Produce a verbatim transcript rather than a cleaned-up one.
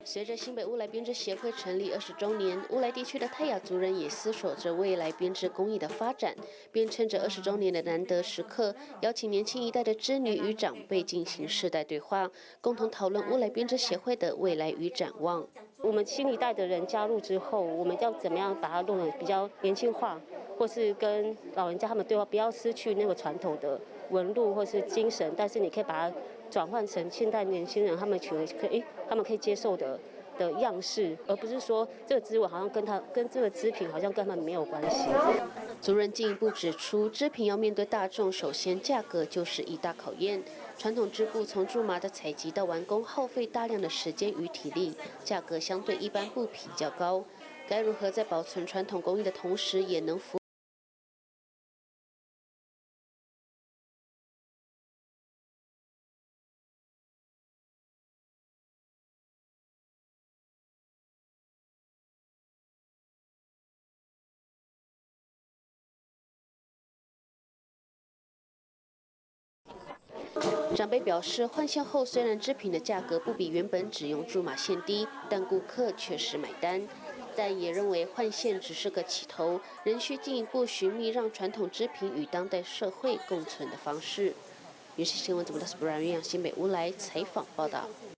随着新北乌来编织协会成立二十周年，乌来地区的泰雅族人也思索着未来编织工艺的发展，便趁着二十周年的难得时刻，邀请年轻一代的织女与长辈进行世代对话，共同讨论乌来编织协会的未来与展望。 我们新一代的人加入之后，我们要怎么样把它弄得比较年轻化，或是跟老人家他们对话，不要失去那个传统的纹路或是精神，但是你可以把它转换成现代年轻人他们觉得可以，他们可以接受的的样式，而不是说这个织纹好像跟他跟这个织品好像跟他们没有关系。 族人进一步指出，织品要面对大众，首先价格就是一大考验。传统织布从苎麻的采集到完工，耗费大量的时间与体力，价格相对一般布匹较高。该如何在保存传统工艺的同时，也能符长辈表示，换线后虽然织品的价格不比原本只用苎麻线低，但顾客确实买单。但也认为换线只是个起头，仍需进一步寻觅让传统织品与当代社会共存的方式。于是新闻怎么的 s p r a n 新北乌来采访报道。